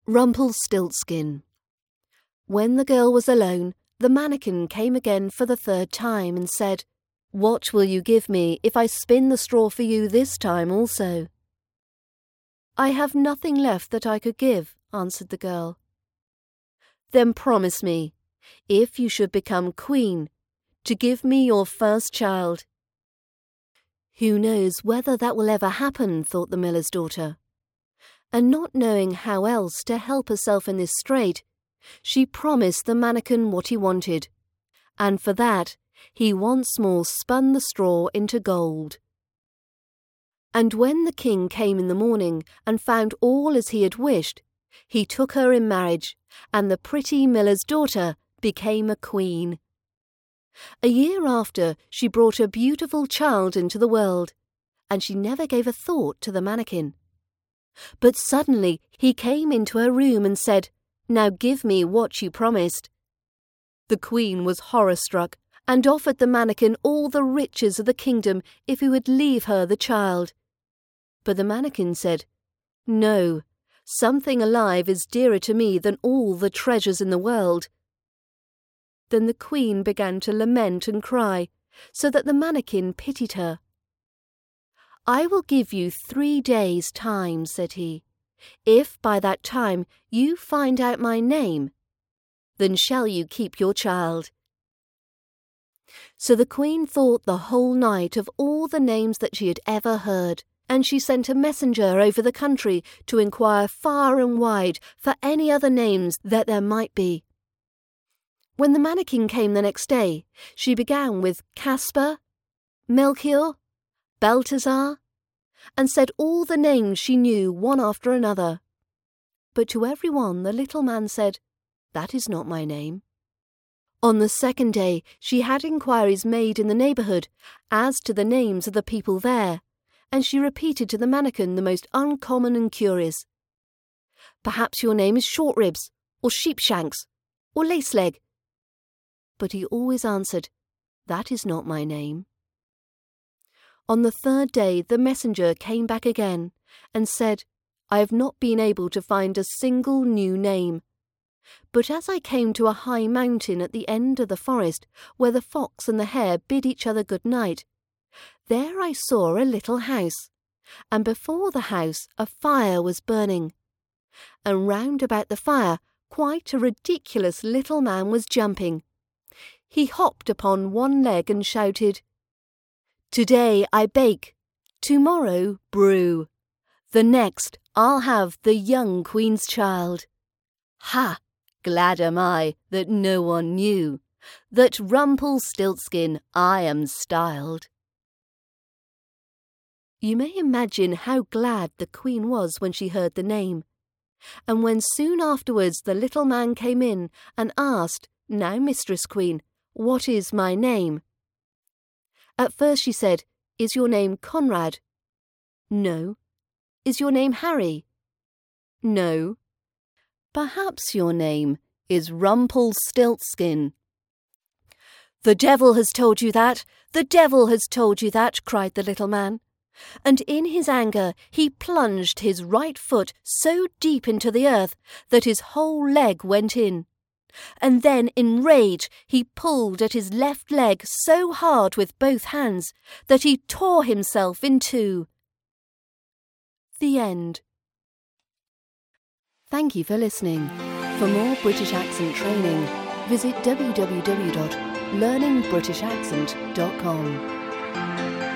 Rumpelstiltskin. When the girl was alone, the mannequin came again for the third time and said, "What will you give me if I spin the straw for you this time also?" "I have nothing left that I could give," answered the girl. "Then promise me, if you should become queen, to give me your first child." "Who knows whether that will ever happen," thought the miller's daughter. And not knowing how else to help herself in this strait, she promised the mannequin what he wanted, and for that he once more spun the straw into gold. And when the king came in the morning and found all as he had wished, he took her in marriage, and the pretty miller's daughter became a queen. A year after, she brought a beautiful child into the world, and she never gave a thought to the mannequin. But suddenly he came into her room and said, "Now give me what you promised." The queen was horror-struck and offered the mannequin all the riches of the kingdom if he would leave her the child. But the mannequin said, "No, something alive is dearer to me than all the treasures in the world." Then the queen began to lament and cry, so that the mannequin pitied her. "I will give you 3 days' time," said he. "If by that time you find out my name, then shall you keep your child." So the queen thought the whole night of all the names that she had ever heard, and she sent a messenger over the country to inquire far and wide for any other names that there might be. When the mannequin came the next day, she began with Caspar, Melchior, Balthazar, and said all the names she knew one after another. But to every one the little man said, "That is not my name." On the second day she had inquiries made in the neighbourhood as to the names of the people there, and she repeated to the mannequin the most uncommon and curious. "Perhaps your name is Shortribs, or Sheepshanks, or Laceleg." But he always answered, "That is not my name." On the third day the messenger came back again and said, "I have not been able to find a single new name. But as I came to a high mountain at the end of the forest where the fox and the hare bid each other good night, there I saw a little house, and before the house a fire was burning. And round about the fire quite a ridiculous little man was jumping. He hopped upon one leg and shouted, 'Today I bake, tomorrow brew. The next I'll have the young queen's child. Ha! Glad am I that no one knew that Rumpelstiltskin I am styled.'" You may imagine how glad the queen was when she heard the name. And when soon afterwards the little man came in and asked, "Now, Mistress Queen, what is my name?" At first she said, "Is your name Conrad?" "No." "Is your name Harry?" "No." "Perhaps your name is Rumpelstiltskin." "The devil has told you that! The devil has told you that!" cried the little man. And in his anger he plunged his right foot so deep into the earth that his whole leg went in. And then in rage he pulled at his left leg so hard with both hands that he tore himself in two. The end. Thank you for listening. For more British accent training, visit www.learningbritishaccent.com.